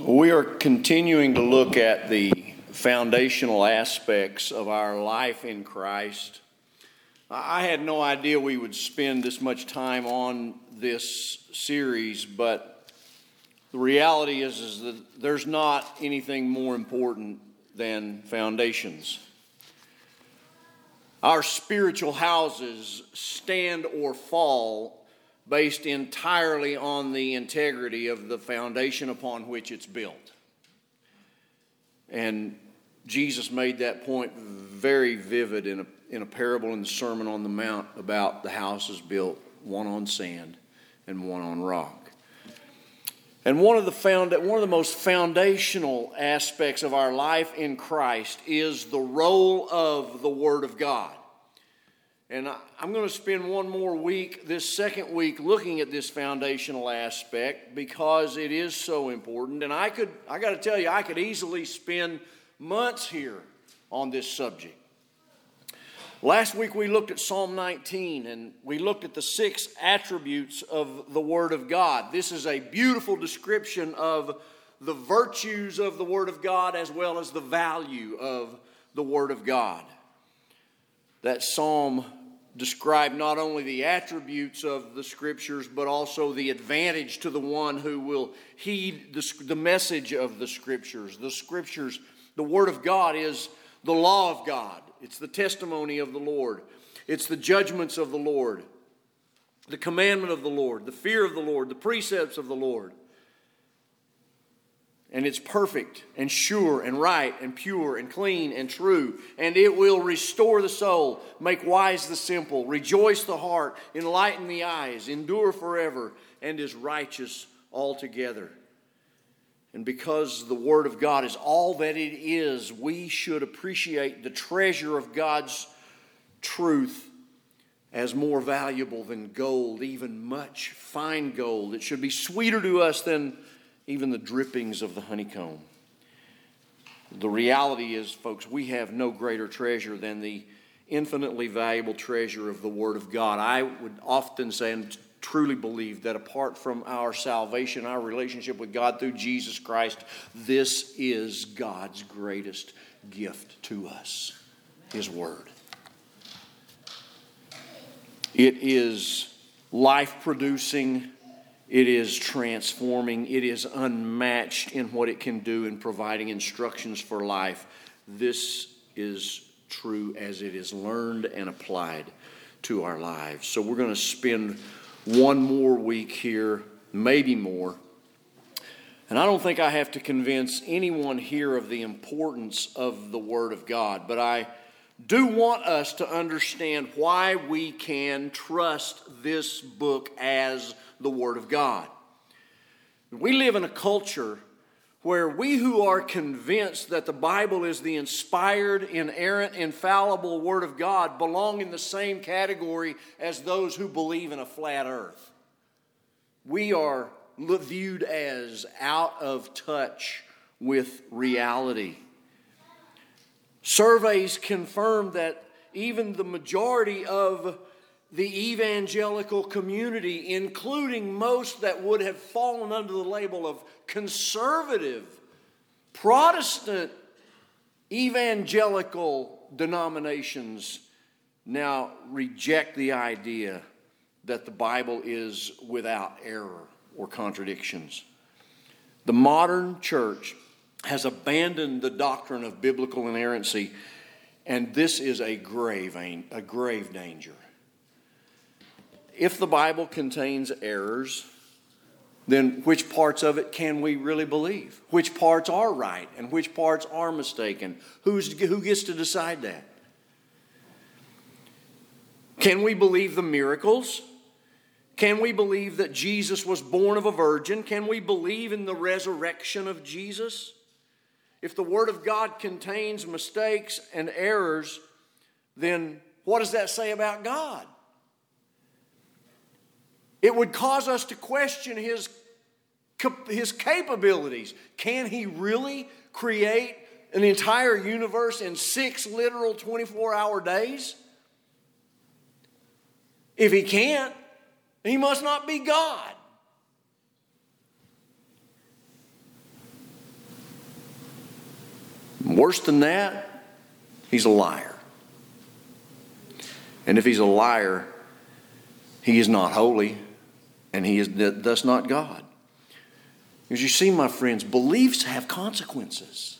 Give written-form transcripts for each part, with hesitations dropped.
We are continuing to look at the foundational aspects of our life in Christ. I had no idea we would spend this much time on this series, but the reality is that there's not anything more important than foundations. Our spiritual houses stand or fall based entirely on the integrity of the foundation upon which it's built. And Jesus made that point very vivid in a parable in the Sermon on the Mount about the houses built, one on sand and one on rock. And one of the most foundational aspects of our life in Christ is the role of the Word of God. And I'm going to spend one more week, this second week, looking at this foundational aspect because it is so important. And I got to tell you, I could easily spend months here on this subject. Last week we looked at Psalm 19 and we looked at the 6 attributes of the Word of God. This is a beautiful description of the virtues of the Word of God as well as the value of the Word of God. That psalm described not only the attributes of the Scriptures, but also the advantage to the one who will heed the message of the Scriptures. The Scriptures, the Word of God is the law of God. It's the testimony of the Lord. It's the judgments of the Lord, the commandment of the Lord, the fear of the Lord, the precepts of the Lord. And it's perfect and sure and right and pure and clean and true. And it will restore the soul, make wise the simple, rejoice the heart, enlighten the eyes, endure forever, and is righteous altogether. And because the Word of God is all that it is, we should appreciate the treasure of God's truth as more valuable than gold, even much fine gold. It should be sweeter to us than even the drippings of the honeycomb. The reality is, folks, we have no greater treasure than the infinitely valuable treasure of the Word of God. I would often say and truly believe that apart from our salvation, our relationship with God through Jesus Christ, this is God's greatest gift to us, His Word. It is life-producing. It is transforming. It is unmatched in what it can do in providing instructions for life. This is true as it is learned and applied to our lives. So we're going to spend one more week here, maybe more. And I don't think I have to convince anyone here of the importance of the Word of God, but I do want us to understand why we can trust this book as the Word of God. We live in a culture where we who are convinced that the Bible is the inspired, inerrant, infallible Word of God belong in the same category as those who believe in a flat earth. We are viewed as out of touch with reality. Surveys confirm that even the majority of the evangelical community, including most that would have fallen under the label of conservative, Protestant, evangelical denominations, now reject the idea that the Bible is without error or contradictions. The modern church has abandoned the doctrine of biblical inerrancy, and this is a grave danger. If the Bible contains errors, then which parts of it can we really believe? Which parts are right and which parts are mistaken? Who gets to decide that? Can we believe the miracles? Can we believe that Jesus was born of a virgin? Can we believe in the resurrection of Jesus? If the Word of God contains mistakes and errors, then what does that say about God? It would cause us to question His capabilities. Can He really create an entire universe in 6 literal 24-hour days? If He can't, He must not be God. And worse than that, he's a liar. And if he's a liar, he is not holy, and he is thus not God. As you see, my friends, beliefs have consequences.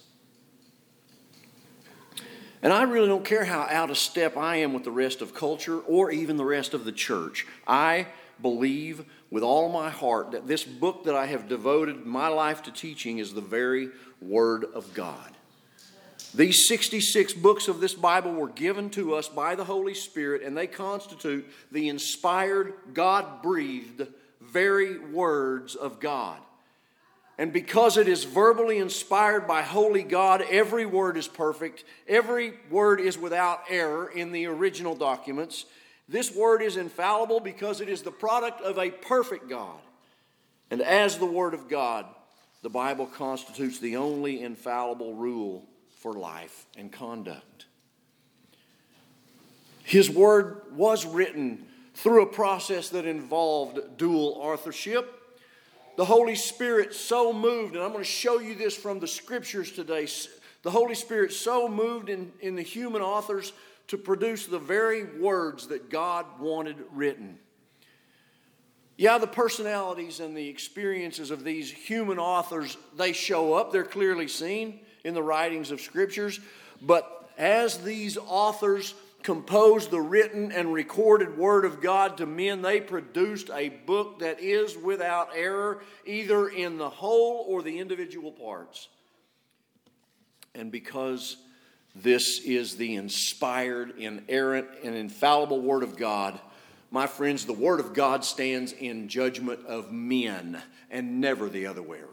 And I really don't care how out of step I am with the rest of culture or even the rest of the church. I believe with all my heart that this book that I have devoted my life to teaching is the very Word of God. These 66 books of this Bible were given to us by the Holy Spirit, and they constitute the inspired, God-breathed, very words of God. And because it is verbally inspired by holy God, every word is perfect. Every word is without error in the original documents. This word is infallible because it is the product of a perfect God. And as the Word of God, the Bible constitutes the only infallible rule for life and conduct. His Word was written through a process that involved dual authorship. The Holy Spirit so moved, and I'm going to show you this from the Scriptures today. The Holy Spirit so moved in the human authors to produce the very words that God wanted written. Yeah, the personalities and the experiences of these human authors, they show up. They're clearly seen in the writings of Scriptures. But as these authors composed the written and recorded Word of God to men, they produced a book that is without error, either in the whole or the individual parts. And because this is the inspired, inerrant, and infallible Word of God, my friends, the Word of God stands in judgment of men and never the other way around.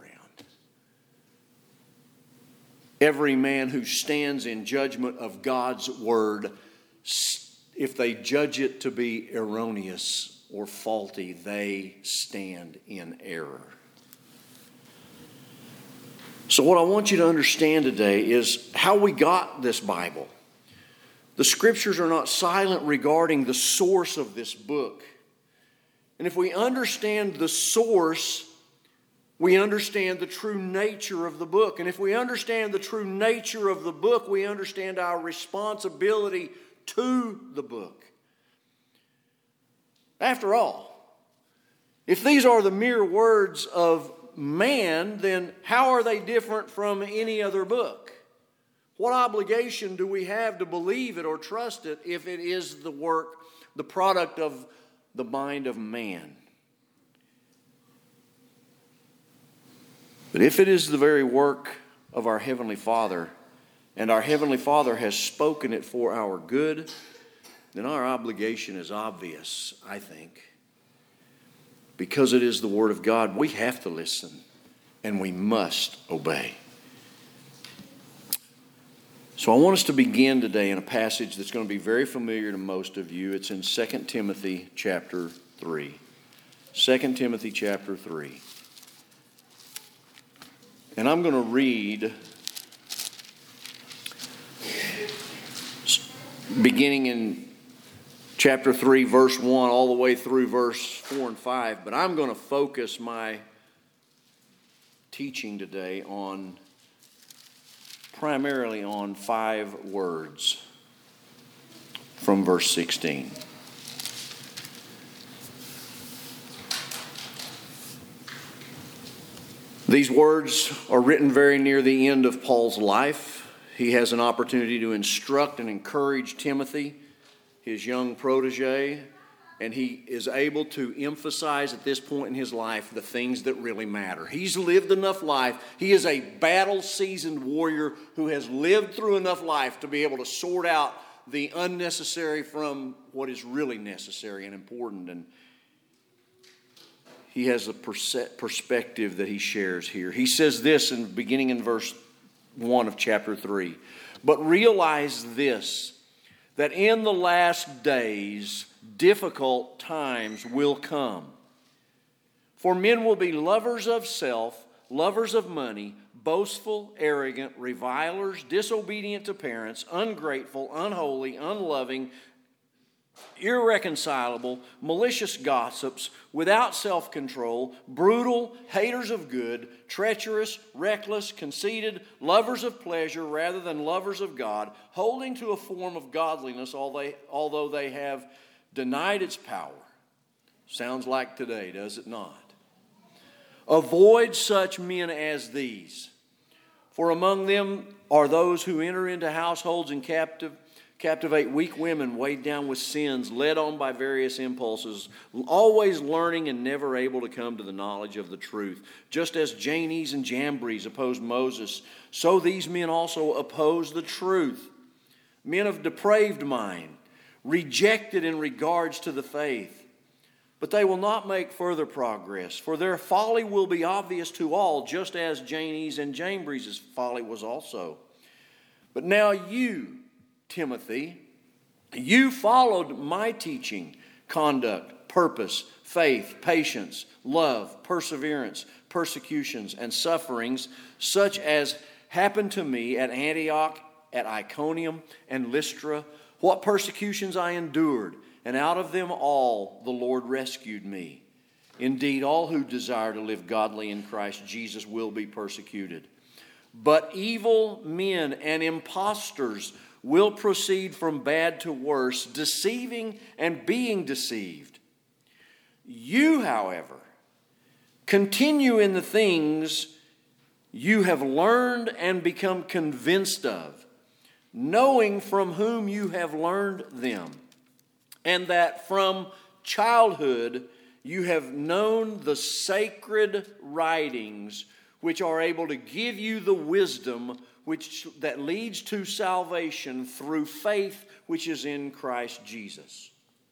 Every man who stands in judgment of God's Word, if they judge it to be erroneous or faulty, they stand in error. So what I want you to understand today is how we got this Bible. The Scriptures are not silent regarding the source of this book. And if we understand the source, we understand the true nature of the book. And if we understand the true nature of the book, we understand our responsibility to the book. After all, if these are the mere words of man, then how are they different from any other book? What obligation do we have to believe it or trust it if it is the product of the mind of man? But if it is the very work of our Heavenly Father, and our Heavenly Father has spoken it for our good, then our obligation is obvious, I think. Because it is the Word of God, we have to listen and we must obey. So I want us to begin today in a passage that's going to be very familiar to most of you. It's in 2 Timothy chapter 3. 2 Timothy chapter 3. And I'm going to read beginning in chapter 3, verse 1, all the way through verse 4 and 5. But I'm going to focus my teaching today primarily on 5 words from verse 16. These words are written very near the end of Paul's life. He has an opportunity to instruct and encourage Timothy, his young protege, and he is able to emphasize at this point in his life the things that really matter. He's lived enough life. He is a battle-seasoned warrior who has lived through enough life to be able to sort out the unnecessary from what is really necessary and important. And he has a perspective that he shares here. He says this beginning in verse 1 of chapter 3. But realize this, that in the last days difficult times will come. For men will be lovers of self, lovers of money, boastful, arrogant, revilers, disobedient to parents, ungrateful, unholy, unloving, irreconcilable, malicious gossips, without self-control, brutal, haters of good, treacherous, reckless, conceited, lovers of pleasure rather than lovers of God, holding to a form of godliness although they have denied its power. Sounds like today, does it not? Avoid such men as these, for among them are those who enter into households and captivate weak women weighed down with sins, led on by various impulses, always learning and never able to come to the knowledge of the truth. Just as Jannes and Jambres opposed Moses, so these men also oppose the truth. Men of depraved mind, rejected in regards to the faith. But they will not make further progress, for their folly will be obvious to all, just as Jannes and Jambres' folly was also. But now you, Timothy, you followed my teaching, conduct, purpose, faith, patience, love, perseverance, persecutions, and sufferings, such as happened to me at Antioch, at Iconium, and Lystra, what persecutions I endured, and out of them all the Lord rescued me. Indeed, all who desire to live godly in Christ Jesus will be persecuted. But evil men and impostors will proceed from bad to worse, deceiving and being deceived. You, however, continue in the things you have learned and become convinced of, knowing from whom you have learned them, and that from childhood you have known the sacred writings, which are able to give you the wisdom that leads to salvation through faith which is in Christ Jesus.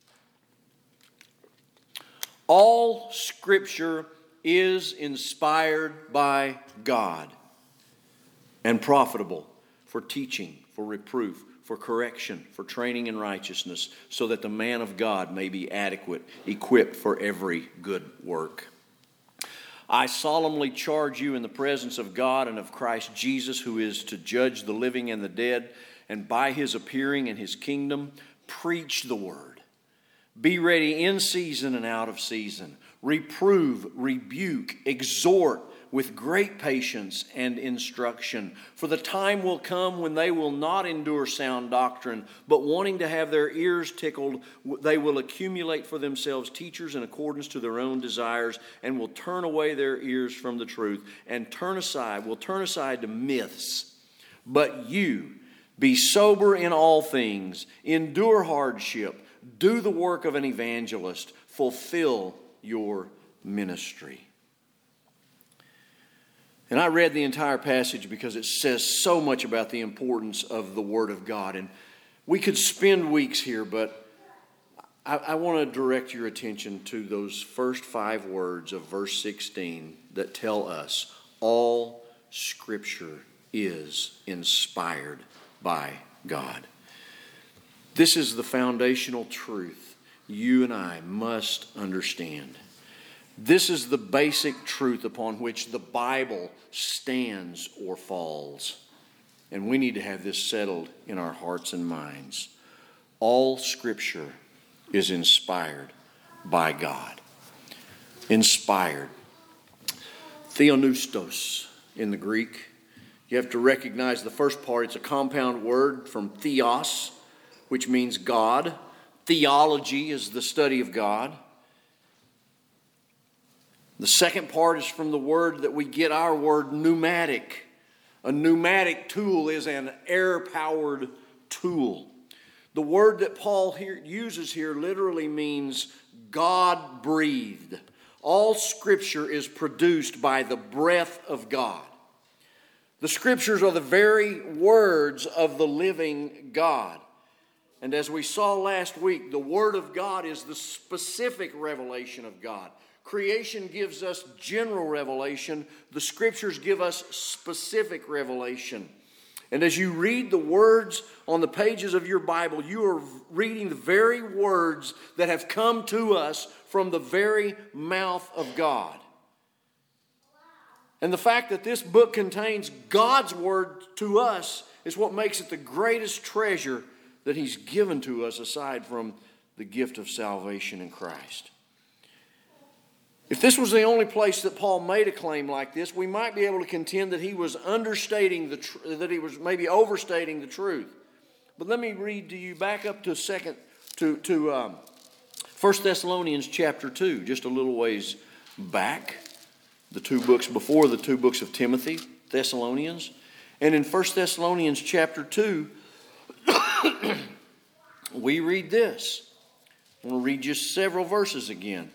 All Scripture is inspired by God and profitable for teaching, for reproof, for correction, for training in righteousness, so that the man of God may be adequate, equipped for every good work. I solemnly charge you in the presence of God and of Christ Jesus, who is to judge the living and the dead, and by his appearing in his kingdom, preach the word. Be ready in season and out of season. Reprove, rebuke, exhort with great patience and instruction. For the time will come when they will not endure sound doctrine, but wanting to have their ears tickled, they will accumulate for themselves teachers in accordance to their own desires, and will turn away their ears from the truth, and will turn aside to myths. But you, be sober in all things, endure hardship, do the work of an evangelist, fulfill your ministry. And I read the entire passage because it says so much about the importance of the Word of God. And we could spend weeks here, but I want to direct your attention to those first 5 words of verse 16 that tell us all Scripture is inspired by God. This is the foundational truth you and I must understand. This is the basic truth upon which the Bible stands or falls. And we need to have this settled in our hearts and minds. All Scripture is inspired by God. Inspired. Theopneustos in the Greek. You have to recognize the first part. It's a compound word from theos, which means God. Theology is the study of God. The second part is from the word that we get our word pneumatic. A pneumatic tool is an air-powered tool. The word that Paul uses here literally means God-breathed. All Scripture is produced by the breath of God. The Scriptures are the very words of the living God. And as we saw last week, the Word of God is the specific revelation of God. Creation gives us general revelation. The Scriptures give us specific revelation. And as you read the words on the pages of your Bible, you are reading the very words that have come to us from the very mouth of God. And the fact that this book contains God's word to us is what makes it the greatest treasure that He's given to us, aside from the gift of salvation in Christ. If this was the only place that Paul made a claim like this, we might be able to contend that he was understating that he was maybe overstating the truth. But let me read to you back up to 1 Thessalonians chapter 2, just a little ways back. The two books before the two books of Timothy, Thessalonians. And in 1 Thessalonians chapter 2, we read this. I'm going to read just several verses again.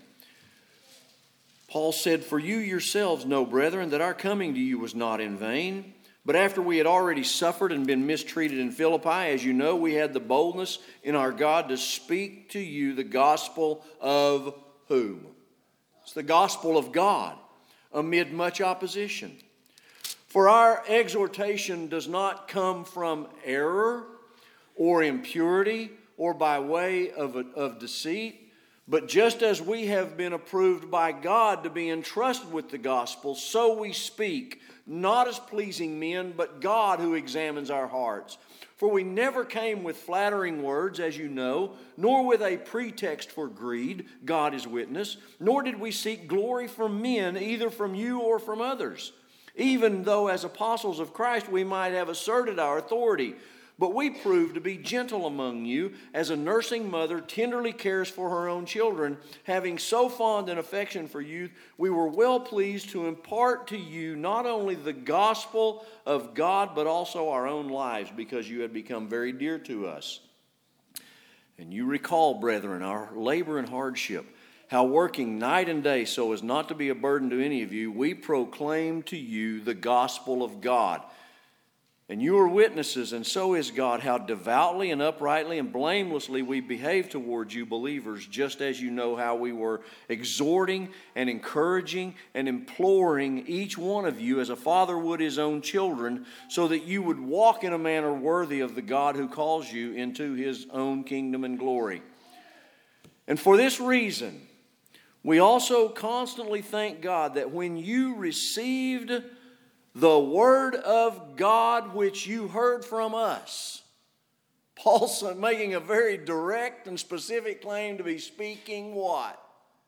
Paul said, "For you yourselves know, brethren, that our coming to you was not in vain. But after we had already suffered and been mistreated in Philippi, as you know, we had the boldness in our God to speak to you the gospel of" whom? It's the gospel of God, amid much opposition. For our exhortation does not come from error or impurity or by way of deceit, but just as we have been approved by God to be entrusted with the gospel, so we speak, not as pleasing men, but God who examines our hearts. For we never came with flattering words, as you know, nor with a pretext for greed, God is witness, nor did we seek glory from men, either from you or from others, even though as apostles of Christ we might have asserted our authority. But we proved to be gentle among you, as a nursing mother tenderly cares for her own children. Having so fond an affection for you, we were well pleased to impart to you not only the gospel of God, but also our own lives, because you had become very dear to us. And you recall, brethren, our labor and hardship, how working night and day so as not to be a burden to any of you, we proclaim to you the gospel of God. And you are witnesses, and so is God, how devoutly and uprightly and blamelessly we behave towards you believers, just as you know how we were exhorting and encouraging and imploring each one of you as a father would his own children, so that you would walk in a manner worthy of the God who calls you into his own kingdom and glory. And for this reason, we also constantly thank God that when you received the word of God which you heard from us. Paul's making a very direct and specific claim to be speaking what?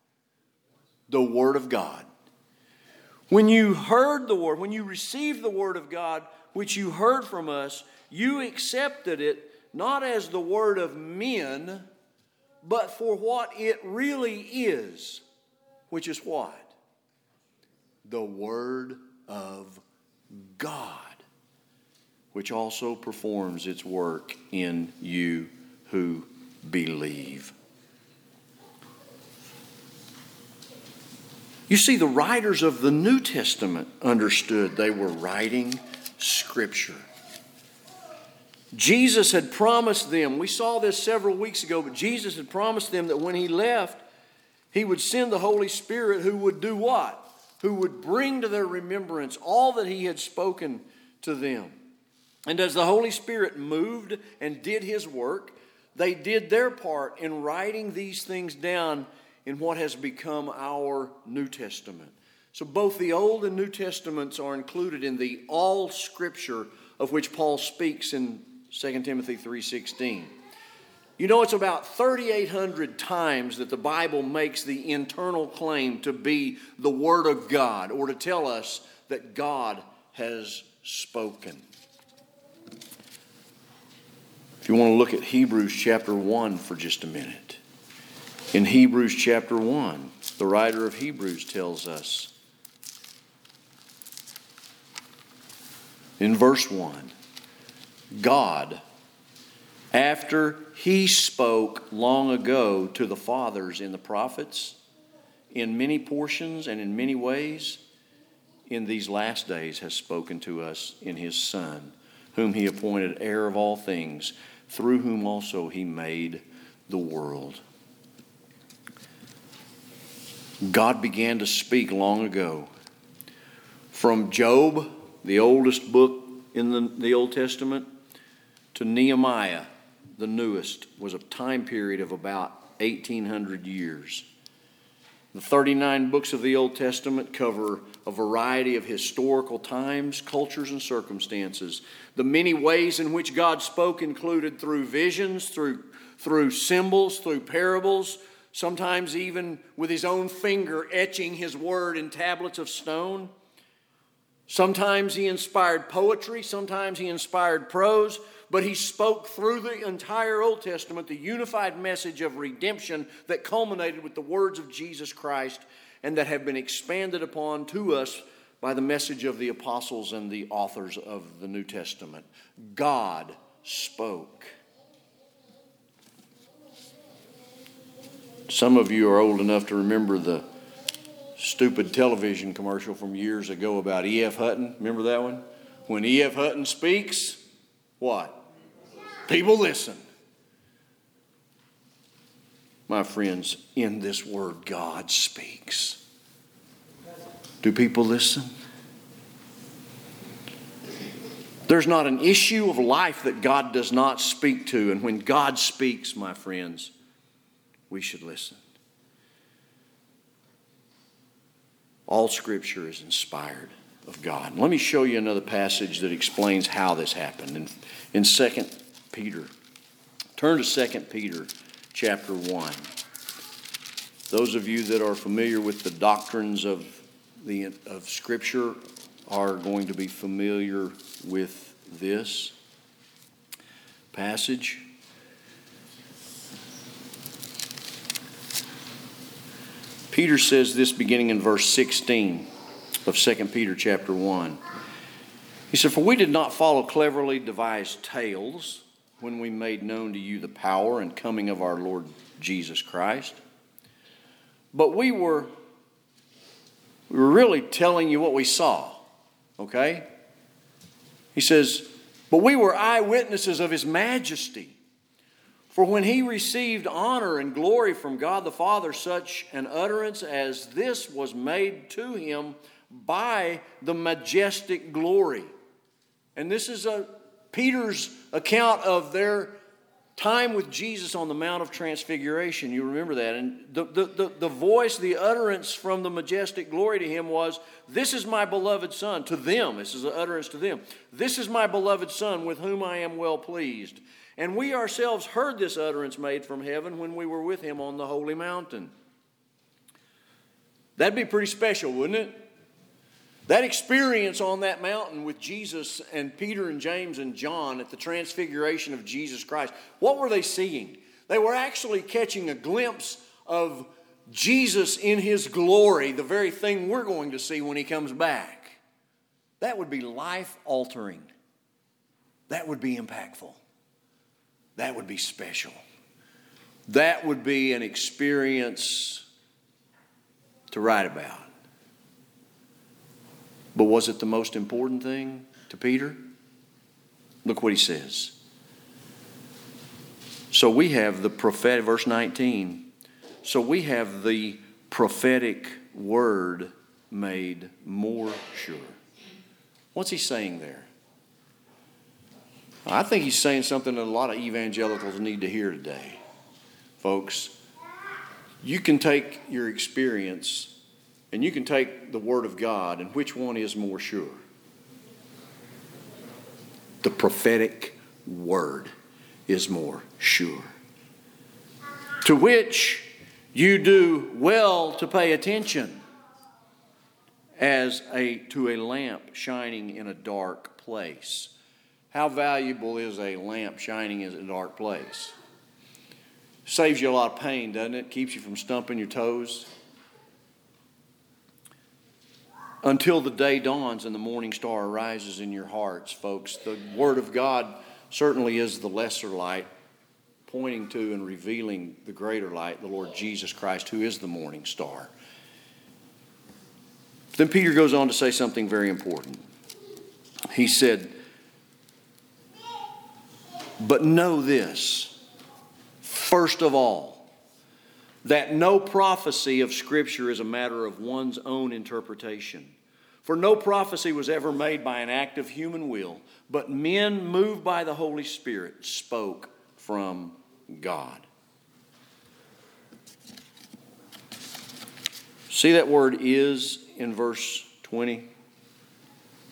The word of God. When you heard the word, when you received the word of God which you heard from us, you accepted it not as the word of men, but for what it really is, which is what? The word of God, which also performs its work in you who believe. You see, the writers of the New Testament understood they were writing Scripture. Jesus had promised them, we saw this several weeks ago, but Jesus had promised them that when he left, he would send the Holy Spirit who would do what? Who would bring to their remembrance all that he had spoken to them. And as the Holy Spirit moved and did his work, they did their part in writing these things down in what has become our New Testament. So both the Old and New Testaments are included in the all Scripture of which Paul speaks in 2 Timothy 3:16. You know, it's about 3,800 times that the Bible makes the internal claim to be the Word of God, or to tell us that God has spoken. If you want to look at Hebrews chapter 1 for just a minute. In Hebrews chapter 1, the writer of Hebrews tells us, in verse 1, God, after he spoke long ago to the fathers in the prophets, in many portions and in many ways, in these last days has spoken to us in his Son, whom he appointed heir of all things, through whom also he made the world. God began to speak long ago. From Job, the oldest book in the Old Testament, to Nehemiah, the newest, was a time period of about 1,800 years. The 39 books of the Old Testament cover a variety of historical times, cultures, and circumstances. The many ways in which God spoke included through visions, through through symbols, through parables, sometimes even with his own finger etching his word in tablets of stone. Sometimes he inspired poetry, sometimes he inspired prose, but he spoke through the entire Old Testament the unified message of redemption that culminated with the words of Jesus Christ and that have been expanded upon to us by the message of the apostles and the authors of the New Testament. God spoke. Some of you are old enough to remember the stupid television commercial from years ago about E.F. Hutton. Remember that one? When E.F. Hutton speaks, what? People listen. My friends, in this word, God speaks. Do people listen? There's not an issue of life that God does not speak to. And when God speaks, my friends, we should listen. All Scripture is inspired of God. Let me show you another passage that explains how this happened. In 2 Peter. Turn to 2 Peter chapter 1. Those of you that are familiar with the doctrines of Scripture are going to be familiar with this passage. Peter says this beginning in verse 16 of 2 Peter chapter 1. He said, "For we did not follow cleverly devised tales when we made known to you the power and coming of our Lord Jesus Christ, but we were really telling you what we saw." Okay? He says, "But we were eyewitnesses of His majesty. For when He received honor and glory from God the Father, such an utterance as this was made to Him by the majestic glory." And this is Peter's account of their time with Jesus on the Mount of Transfiguration. You remember that. And the voice, the utterance from the majestic glory to Him was, "This is my beloved Son." To them, this is an utterance to them. "This is my beloved Son with whom I am well pleased." And we ourselves heard this utterance made from heaven when we were with Him on the holy mountain. That'd be pretty special, wouldn't it? That experience on that mountain with Jesus and Peter and James and John at the transfiguration of Jesus Christ. What were they seeing? They were actually catching a glimpse of Jesus in His glory, the very thing we're going to see when He comes back. That would be life-altering. That would be impactful. That would be special. That would be an experience to write about. But was it the most important thing to Peter? Look what he says. So we have the prophetic, verse 19. So we have the prophetic word made more sure. What's he saying there? I think he's saying something that a lot of evangelicals need to hear today. Folks, you can take your experience and you can take the Word of God, and which one is more sure? The prophetic Word is more sure. To which you do well to pay attention as to a lamp shining in a dark place. How valuable is a lamp shining in a dark place? Saves you a lot of pain, doesn't it? Keeps you from stumping your toes. Until the day dawns and the morning star arises in your hearts, folks. The Word of God certainly is the lesser light, pointing to and revealing the greater light, the Lord Jesus Christ, who is the morning star. Then Peter goes on to say something very important. He said, "But know this, first of all, that no prophecy of Scripture is a matter of one's own interpretation. For no prophecy was ever made by an act of human will, but men moved by the Holy Spirit spoke from God." See that word "is" in verse 20?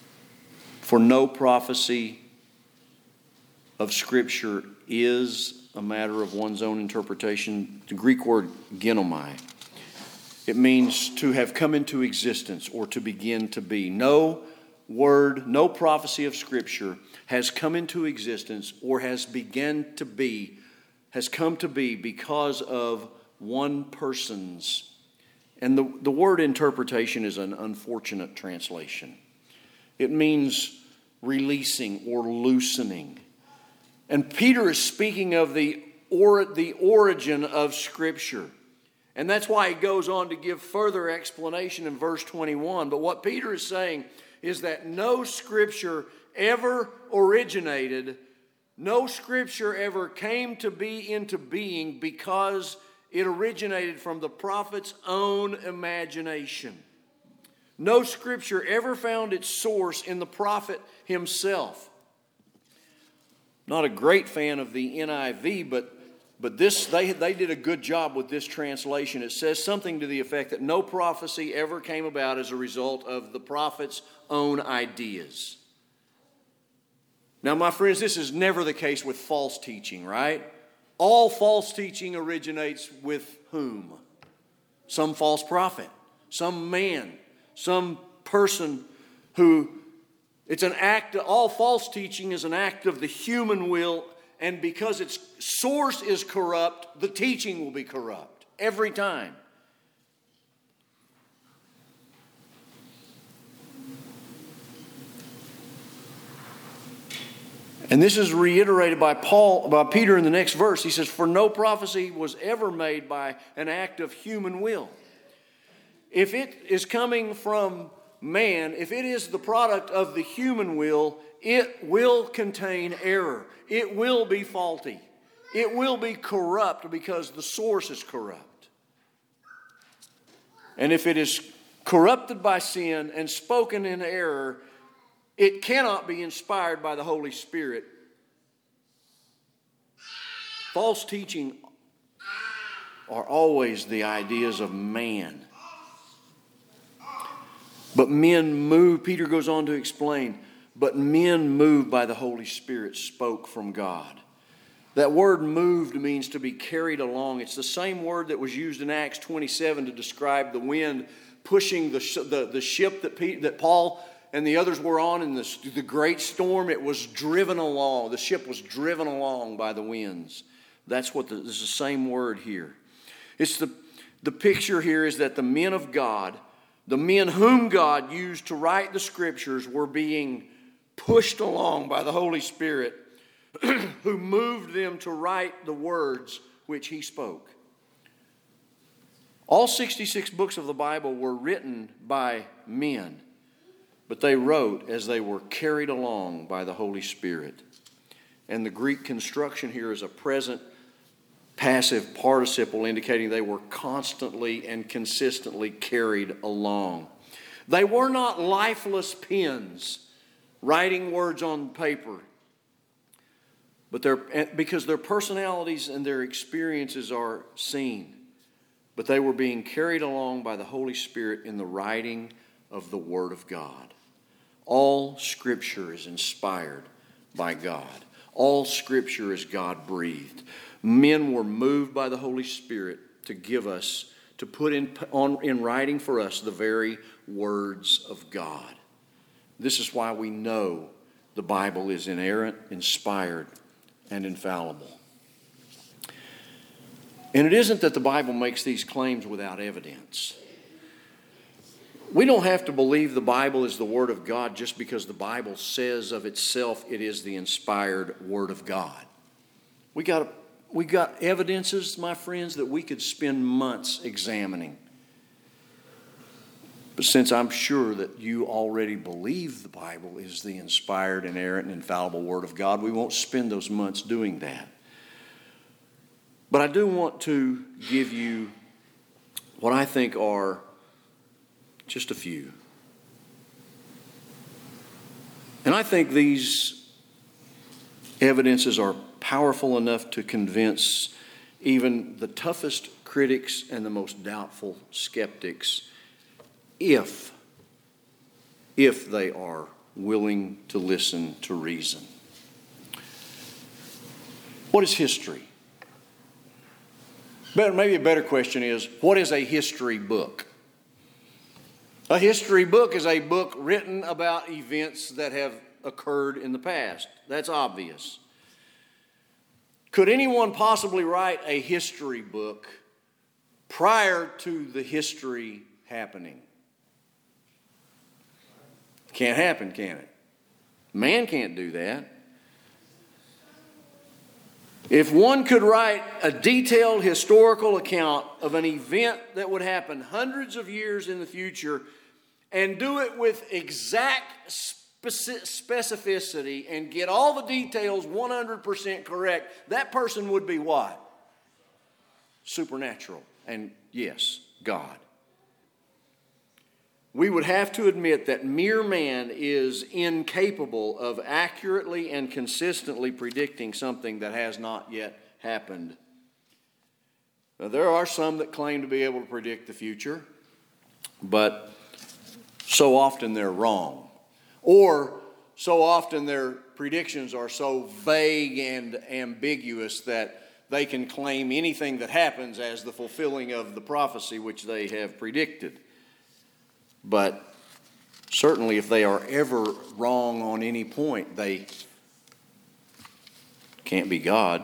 For no prophecy of Scripture is a matter of one's own interpretation. The Greek word ginomai. It means to have come into existence or to begin to be. No word, no prophecy of Scripture has come into existence or has come to be because of one person's. And the word interpretation is an unfortunate translation. It means releasing or loosening. And Peter is speaking of the origin of Scripture. And that's why he goes on to give further explanation in verse 21. But what Peter is saying is that no Scripture ever originated, no Scripture ever came to be into being because it originated from the prophet's own imagination. No Scripture ever found its source in the prophet himself. Not a great fan of the NIV, but this they did a good job with this translation. It says something to the effect that no prophecy ever came about as a result of the prophet's own ideas. Now, my friends, this is never the case with false teaching, right? All false teaching originates with whom? Some false prophet, some man, some person who, it's an act, all false teaching is an act of the human will, and because its source is corrupt, the teaching will be corrupt every time. And this is reiterated by Peter in the next verse. He says, "For no prophecy was ever made by an act of human will." If it is coming from man, if it is the product of the human will, it will contain error. It will be faulty. It will be corrupt because the source is corrupt. And if it is corrupted by sin and spoken in error, it cannot be inspired by the Holy Spirit. False teaching are always the ideas of man. But men moved, Peter goes on to explain, but men moved by the Holy Spirit spoke from God. That word moved means to be carried along. It's the same word that was used in Acts 27 to describe the wind pushing the ship that Paul and the others were on in the great storm. It was driven along. The ship was driven along by the winds. That's what this is the same word here. It's the picture here is that the men of God, the men whom God used to write the Scriptures, were being pushed along by the Holy Spirit who moved them to write the words which He spoke. All 66 books of the Bible were written by men, but they wrote as they were carried along by the Holy Spirit. And the Greek construction here is a present passive participle indicating they were constantly and consistently carried along. They were not lifeless pens writing words on paper, but because their personalities and their experiences are seen. But they were being carried along by the Holy Spirit in the writing of the Word of God. All Scripture is inspired by God. All Scripture is God-breathed. Men were moved by the Holy Spirit to give us, to put in writing for us the very words of God. This is why we know the Bible is inerrant, inspired, and infallible. And it isn't that the Bible makes these claims without evidence. We don't have to believe the Bible is the Word of God just because the Bible says of itself it is the inspired Word of God. We got evidences, my friends, that we could spend months examining. But since I'm sure that you already believe the Bible is the inspired, inerrant, and infallible Word of God, we won't spend those months doing that. But I do want to give you what I think are just a few. And I think these evidences are powerful enough to convince even the toughest critics and the most doubtful skeptics if they are willing to listen to reason. What is history? But maybe a better question is, what is a history book? A history book is a book written about events that have occurred in the past. That's obvious. Could anyone possibly write a history book prior to the history happening? Can't happen, can it? Man can't do that. If one could write a detailed historical account of an event that would happen hundreds of years in the future and do it with exact specificity and get all the details 100% correct, that person would be what? Supernatural. And yes, God. We would have to admit that mere man is incapable of accurately and consistently predicting something that has not yet happened. Now, there are some that claim to be able to predict the future, but so often they're wrong. Or so often their predictions are so vague and ambiguous that they can claim anything that happens as the fulfilling of the prophecy which they have predicted. But certainly if they are ever wrong on any point, they can't be God.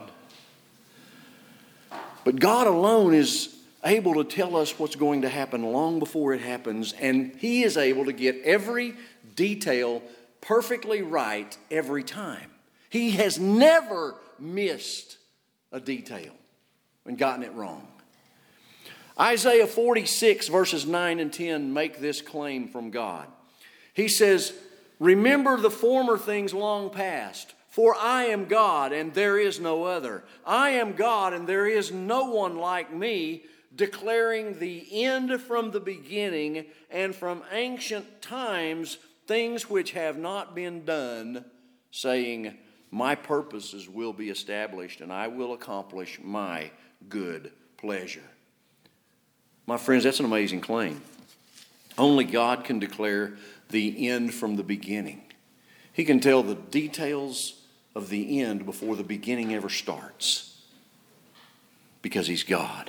But God alone is able to tell us what's going to happen long before it happens, and He is able to get every detail perfectly right every time. He has never missed a detail and gotten it wrong. Isaiah 46 verses 9 and 10 make this claim from God. He says, "Remember the former things long past, for I am God and there is no other. I am God and there is no one like me, declaring the end from the beginning and from ancient times things which have not been done, saying, my purposes will be established and I will accomplish my good pleasure." My friends, that's an amazing claim. Only God can declare the end from the beginning. He can tell the details of the end before the beginning ever starts, because He's God.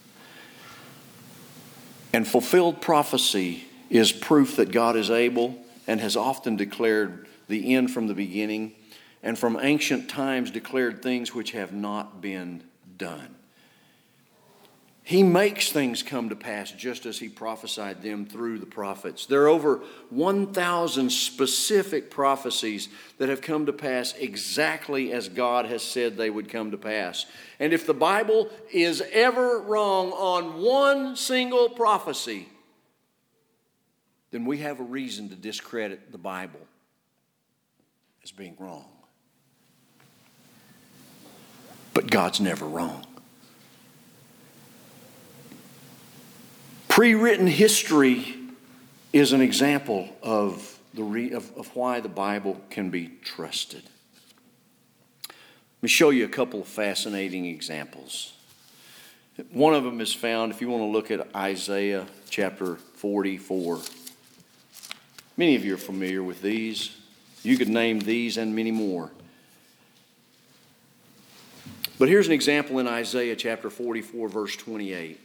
And fulfilled prophecy is proof that God is able and has often declared the end from the beginning, and from ancient times declared things which have not been done. He makes things come to pass just as He prophesied them through the prophets. There are over 1,000 specific prophecies that have come to pass exactly as God has said they would come to pass. And if the Bible is ever wrong on one single prophecy, then we have a reason to discredit the Bible as being wrong. But God's never wrong. Pre-written history is an example of why the Bible can be trusted. Let me show you a couple of fascinating examples. One of them is found, if you want to look at Isaiah chapter 44. Many of you are familiar with these. You could name these and many more. But here's an example in Isaiah chapter 44, verse 28.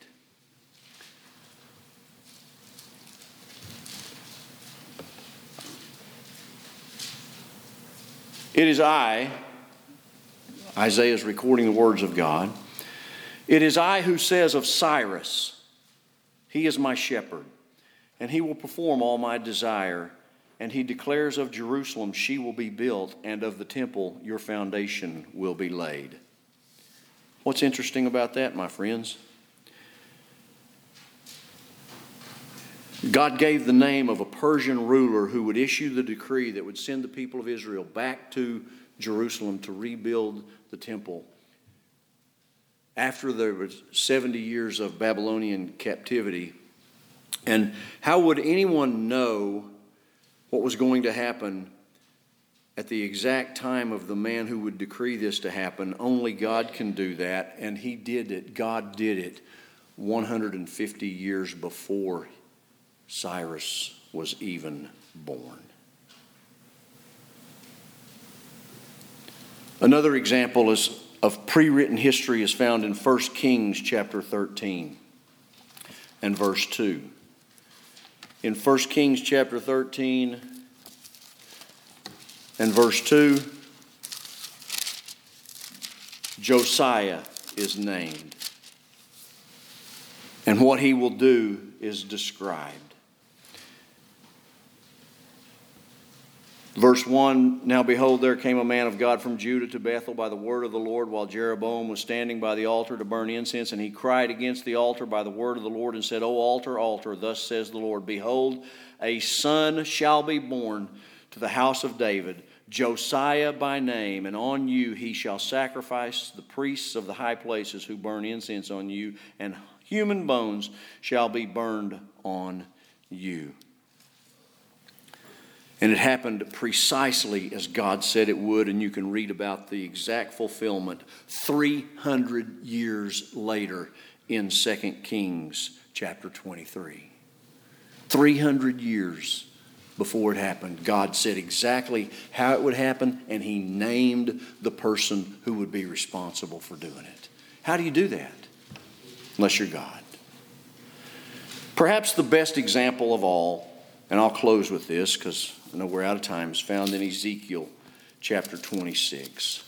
It is I, Isaiah is recording the words of God. It is I who says of Cyrus, he is my shepherd, and he will perform all my desire. And he declares of Jerusalem, she will be built, and of the temple, your foundation will be laid. What's interesting about that, my friends? God gave the name of a Persian ruler who would issue the decree that would send the people of Israel back to Jerusalem to rebuild the temple. After there was 70 years of Babylonian captivity. And how would anyone know what was going to happen at the exact time of the man who would decree this to happen? Only God can do that, and He did it. God did it 150 years before Cyrus was even born. Another example is of pre-written history is found in 1 Kings chapter 13 and verse 2. In 1 Kings chapter 13 and verse 2, Josiah is named. And what he will do is described. Verse 1, now behold, there came a man of God from Judah to Bethel by the word of the Lord, while Jeroboam was standing by the altar to burn incense. And he cried against the altar by the word of the Lord and said, O altar, altar, thus says the Lord, behold, a son shall be born to the house of David, Josiah by name, and on you he shall sacrifice the priests of the high places who burn incense on you, and human bones shall be burned on you. And it happened precisely as God said it would, and you can read about the exact fulfillment 300 years later in 2 Kings chapter 23. 300 years before it happened, God said exactly how it would happen, and He named the person who would be responsible for doing it. How do you do that? Unless you're God. Perhaps the best example of all, and I'll close with this because I know we're out of time, is found in Ezekiel chapter 26.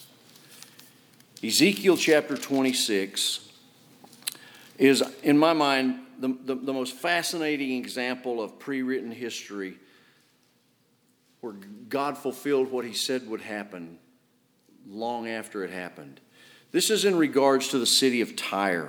Ezekiel chapter 26 is, in my mind, the most fascinating example of pre-written history where God fulfilled what He said would happen long after it happened. This is in regards to the city of Tyre.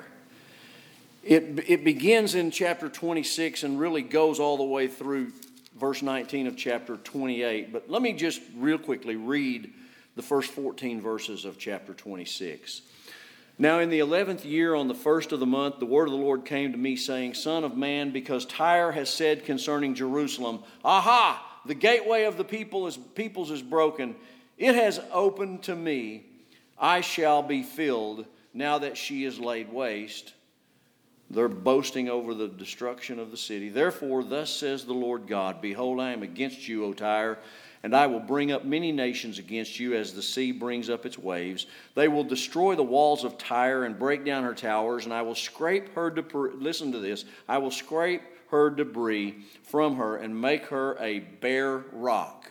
It begins in chapter 26 and really goes all the way through verse 19 of chapter 28. But let me just real quickly read the first 14 verses of chapter 26. Now in the 11th year, on the first of the month, the word of the Lord came to me, saying, Son of man, because Tyre has said concerning Jerusalem, Aha! The gateway of the peoples is broken. It has opened to me. I shall be filled now that she is laid waste. They're boasting over the destruction of the city. Therefore, thus says the Lord God, Behold, I am against you, O Tyre, and I will bring up many nations against you as the sea brings up its waves. They will destroy the walls of Tyre and break down her towers, and I will scrape her debris. Listen to this. I will scrape her debris from her and make her a bare rock.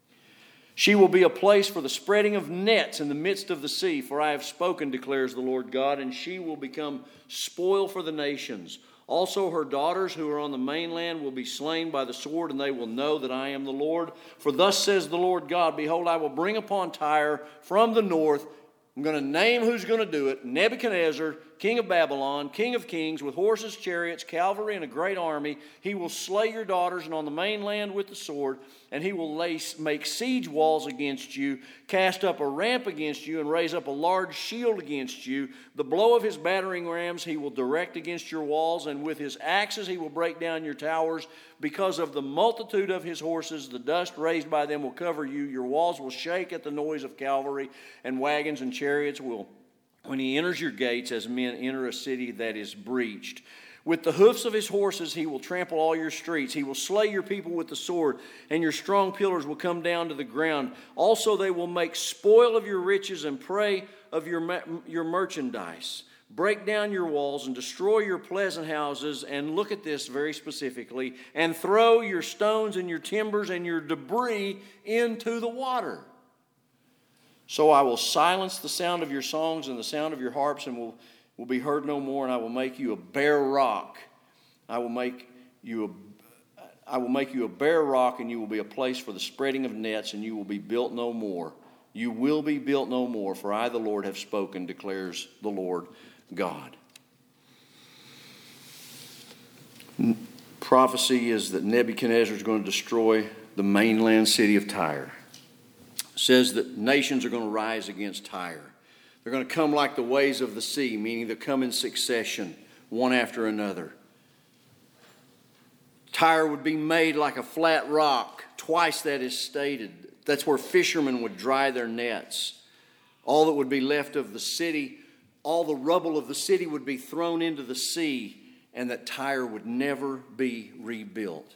She will be a place for the spreading of nets in the midst of the sea, for I have spoken, declares the Lord God, and she will become spoil for the nations. Also her daughters who are on the mainland will be slain by the sword, and they will know that I am the Lord. For thus says the Lord God, Behold, I will bring upon Tyre from the north. I'm going to name who's going to do it. Nebuchadnezzar, king of Babylon, king of kings, with horses, chariots, cavalry, and a great army. He will slay your daughters, and on the mainland with the sword, and he will make siege walls against you, cast up a ramp against you, and raise up a large shield against you. The blow of his battering rams he will direct against your walls, and with his axes he will break down your towers. Because of the multitude of his horses, the dust raised by them will cover you. Your walls will shake at the noise of cavalry, and wagons and chariots will, when he enters your gates, as men enter a city that is breached. With the hoofs of his horses he will trample all your streets. He will slay your people with the sword, and your strong pillars will come down to the ground. Also they will make spoil of your riches and prey of your merchandise. Break down your walls and destroy your pleasant houses, and look at this very specifically, and throw your stones and your timbers and your debris into the water. So I will silence the sound of your songs and the sound of your harps, and will be heard no more, and I will make you a bare rock. I will make you a bare rock, and you will be a place for the spreading of nets, and you will be built no more. You will be built no more, for I, the Lord, have spoken, declares the Lord God. Prophecy is that Nebuchadnezzar is going to destroy the mainland city of Tyre. It says that nations are going to rise against Tyre. They're going to come like the waves of the sea, meaning they'll come in succession, one after another. Tyre would be made like a flat rock, twice that is stated. That's where fishermen would dry their nets. All that would be left of the city, all the rubble of the city would be thrown into the sea, and that Tyre would never be rebuilt.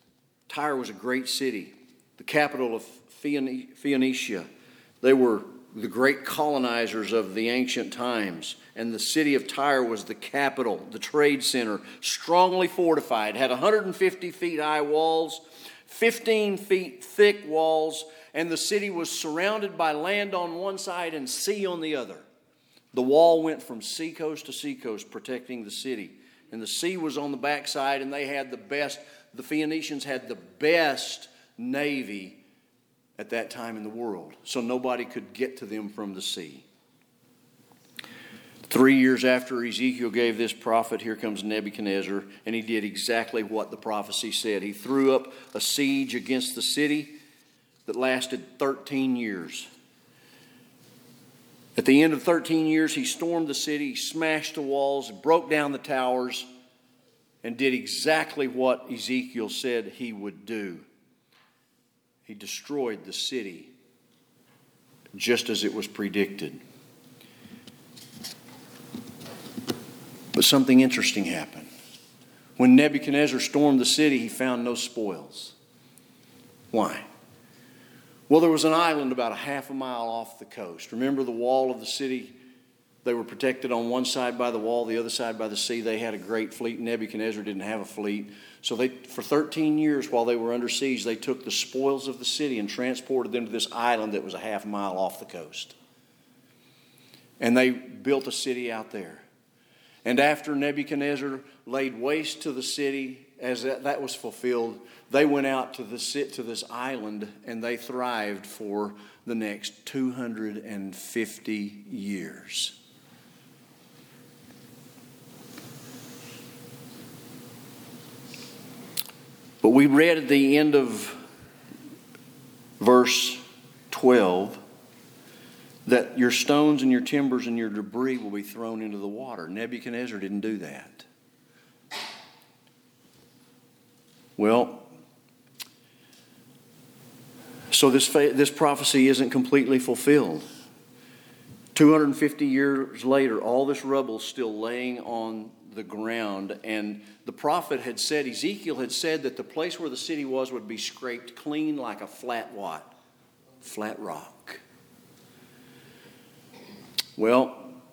Tyre was a great city, the capital of Phoenicia. They were the great colonizers of the ancient times. And the city of Tyre was the capital, the trade center, strongly fortified, had 150 feet high walls, 15 feet thick walls, and the city was surrounded by land on one side and sea on the other. The wall went from seacoast to seacoast, protecting the city. And the sea was on the backside, and they had the Phoenicians had the best navy at that time in the world. So nobody could get to them from the sea. 3 years after Ezekiel gave this prophet, here comes Nebuchadnezzar, and he did exactly what the prophecy said. He threw up a siege against the city that lasted 13 years. At the end of 13 years, he stormed the city, smashed the walls, broke down the towers, and did exactly what Ezekiel said he would do. He destroyed the city just as it was predicted. But something interesting happened. When Nebuchadnezzar stormed the city, he found no spoils. Why? Well, there was an island about a half a mile off the coast. Remember the wall of the city? They were protected on one side by the wall, the other side by the sea. They had a great fleet. Nebuchadnezzar didn't have a fleet. So for 13 years while they were under siege, they took the spoils of the city and transported them to this island that was a half mile off the coast. And they built a city out there. And after Nebuchadnezzar laid waste to the city, as that was fulfilled, they went out to this island and they thrived for the next 250 years. But we read at the end of verse 12 that your stones and your timbers and your debris will be thrown into the water. Nebuchadnezzar didn't do that. Well, so this prophecy isn't completely fulfilled. 250 years later, all this rubble is still laying on the ground. And the prophet had said, Ezekiel had said that the place where the city was would be scraped clean like a flat what? Flat rock. Well,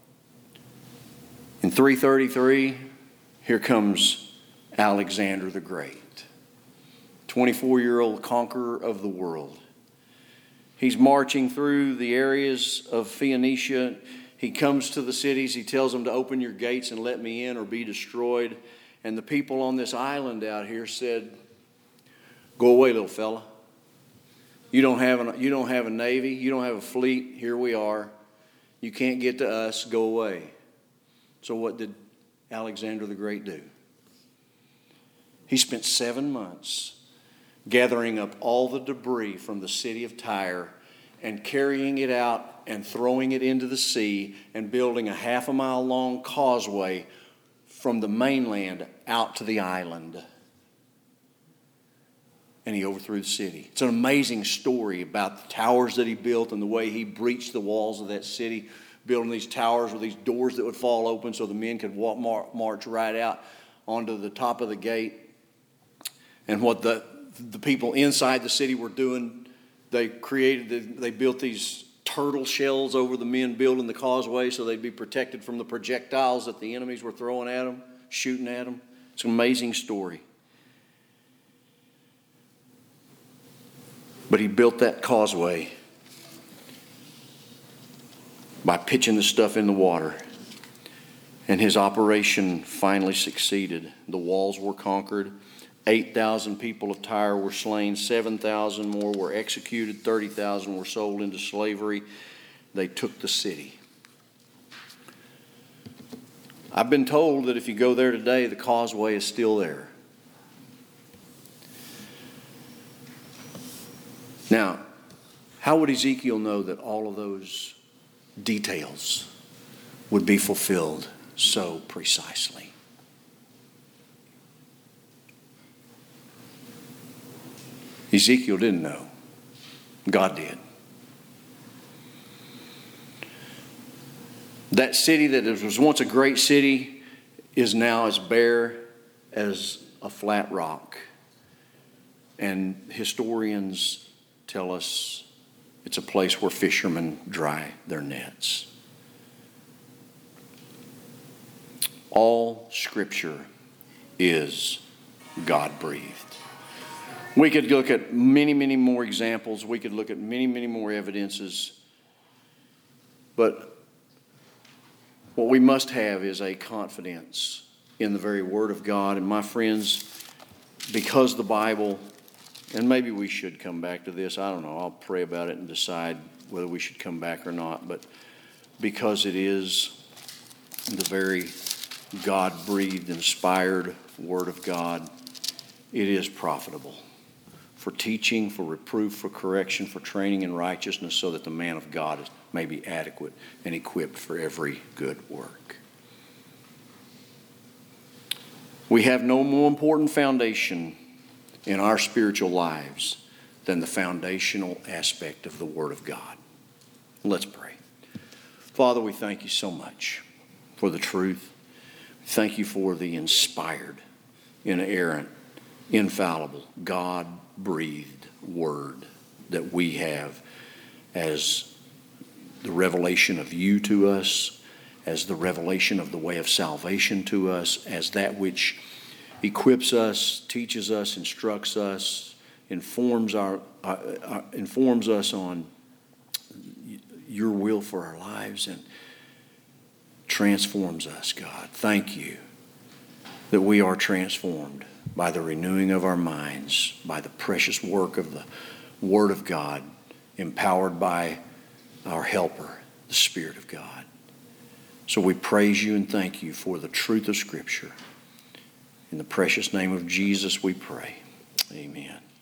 in 333, here comes Alexander the Great, 24-year-old conqueror of the world. He's marching through the areas of Phoenicia. He comes to the cities. He tells them to open your gates and let me in or be destroyed. And the people on this island out here said, go away, little fella. You don't have a navy. You don't have a fleet. Here we are. You can't get to us. Go away. So what did Alexander the Great do? He spent 7 months gathering up all the debris from the city of Tyre and carrying it out and throwing it into the sea and building a half a mile long causeway from the mainland out to the island. And he overthrew the city. It's an amazing story about the towers that he built and the way he breached the walls of that city, building these towers with these doors that would fall open so the men could march right out onto the top of the gate. And what the people inside the city were doing, they built these turtle shells over the men building the causeway so they'd be protected from the projectiles that the enemies were throwing at them, shooting at them. It's an amazing story. But he built that causeway by pitching the stuff in the water. And his operation finally succeeded. The walls were conquered. 8,000 people of Tyre were slain. 7,000 more were executed. 30,000 were sold into slavery. They took the city. I've been told that if you go there today, the causeway is still there. Now, how would Ezekiel know that all of those details would be fulfilled so precisely? Ezekiel didn't know. God did. That city that was once a great city is now as bare as a flat rock. And historians tell us It's a place where fishermen dry their nets. All Scripture is God-breathed. We could look at many, many more examples. We could look at many, many more evidences. But what we must have is a confidence in the very Word of God. And my friends, because the Bible, and maybe we should come back to this. I don't know. I'll pray about it and decide whether we should come back or not. But because it is the very God-breathed, inspired Word of God, it is profitable for teaching, for reproof, for correction, for training in righteousness, so that the man of God may be adequate and equipped for every good work. We have no more important foundation in our spiritual lives than the foundational aspect of the Word of God. Let's pray. Father, we thank you so much for the truth. Thank you for the inspired, inerrant, infallible, God-breathed Word that we have as the revelation of you to us, as the revelation of the way of salvation to us, as that which equips us, teaches us, instructs us, informs us on your will for our lives, and transforms us, God. Thank you that we are transformed by the renewing of our minds, by the precious work of the Word of God, empowered by our helper, the Spirit of God. So we praise you and thank you for the truth of Scripture. In the precious name of Jesus we pray. Amen.